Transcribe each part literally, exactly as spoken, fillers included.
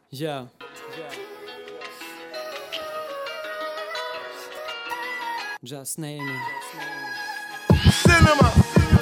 Yeah. Just name it. Cinema.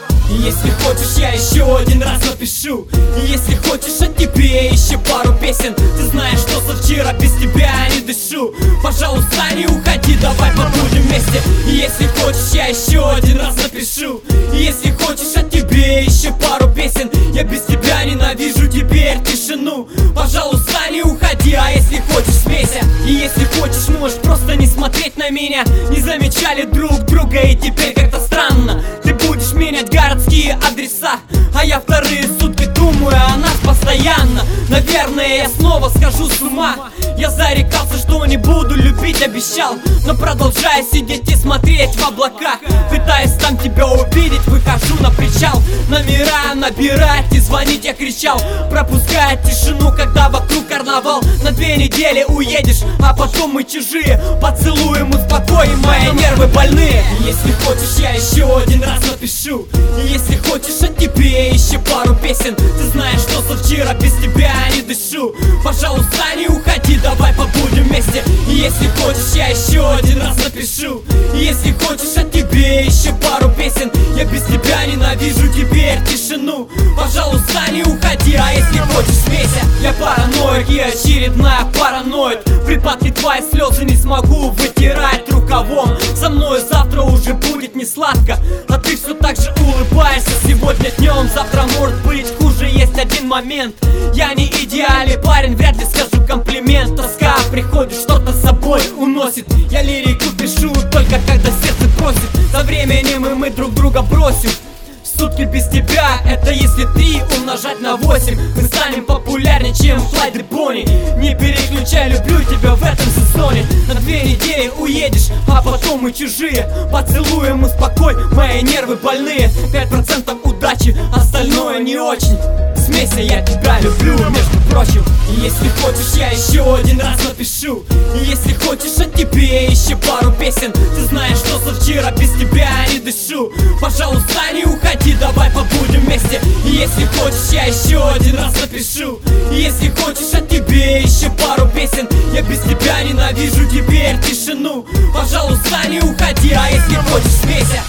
Если хочешь, я еще один раз напишу. И если хочешь, от тебе еще пару песен. Ты знаешь, что со вчера без тебя не дышу. Пожалуйста, не уходи, давай побудем вместе. И если хочешь, я еще один раз напишу. И если хочешь, от тебе еще пару песен. Я без тебя ненавижу теперь тишину. Пожалуйста, не уходи, а если хочешь, смейся. И если хочешь, можешь просто не смотреть на меня. Не замечали друг друга, и теперь как-то странно. Ты будешь менять городские адреса, а я вторые сутки думаю о нас постоянно. Наверное, я снова схожу с ума. Я зарекался, что не буду любить, обещал, но продолжаю сидеть и смотреть в облака. Пытаясь там тебя увидеть, выхожу на причал. Номера набирать и звонить я кричал, пропуская тишину, когда вокруг карнавал. На две недели уедешь, а потом мы чужие. Поцелуем, успокоим, мои нервы больные. Если хочешь, я еще один раз напишу. И если хочешь, от тебе еще пару песен. Ты знаешь, что со вчера без тебя не дышу. Пожалуйста, не уходи, давай побудем вместе. И если хочешь, я еще один раз напишу. И если хочешь, от тебе еще пару песен. Я без тебя ненавижу теперь тишину. Пожалуйста, не уходи, а если хочешь, смейся. Я параноик и очередная параноид. Припадки твои слезы не смогу вытирать рукавом. Со мной завтра уже будет не сладко, а ты все так же улыбаешься сегодня днем. Завтра может быть хуже, есть один момент. Я не идеальный парень, вряд ли скажу комплимент. Тоска приходит, что-то с собой уносит. Я лирику пишу только когда сердце просит. Со временем и мы друг друга бросим. Сутки без тебя, это если три умножать на восемь. Мы станем популярнее, чем Fly the Bonnie. Не переключай, люблю тебя в этом сезоне. На две недели уедешь, а потом мы чужие. Поцелуем, успокой, мои нервы больные. Пять процентов удачи, остальное не очень. Смейся, я тебя люблю, между прочим. И если хочешь, я еще один раз напишу. И если хочешь, от тебе еще пару песен. Ты знаешь, что со вчера без тебя не дышу. Пожалуйста, не уходи, давай побудем вместе. И если хочешь, я еще один раз напишу. И если хочешь, от тебе еще пару песен. Я без тебя ненавижу теперь тишину. Пожалуйста, не уходи, а если хочешь, смейся.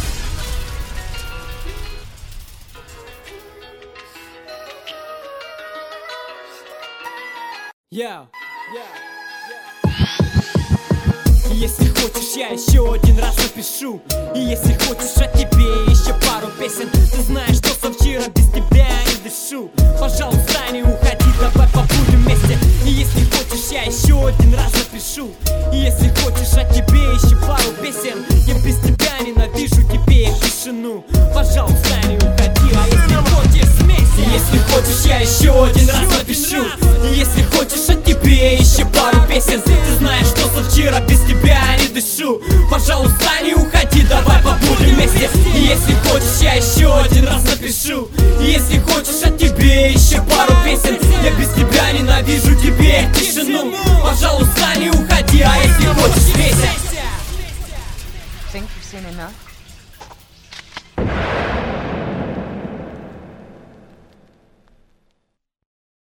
Yeah. Yeah. Yeah. Если хочешь, я еще один раз напишу. И если хочешь, от тебе еще пару песен. Ты знаешь, что со вчера без тебя не дышу. Пожалуйста, не уходи, давай побудем вместе. И если хочешь, я еще один раз напишу. И если хочешь, от тебе еще пару песен. Я без тебя ненавижу теперь тишину. Пожалуйста, не уходи, а если хочешь, смейся. И если хочешь, я еще один раз напишу. И если хочешь, от тебе еще пару песен. Ты знаешь, что со вчера без тебя не дышу. Пожалуйста, не уходи, давай побудем вместе. И если хочешь, я еще один раз напишу. И если хочешь, от тебе еще пару песен. Я без тебя ненавижу теперь тишину. Пожалуйста, не уходи, а если хочешь, смейся. Think you've seen enough?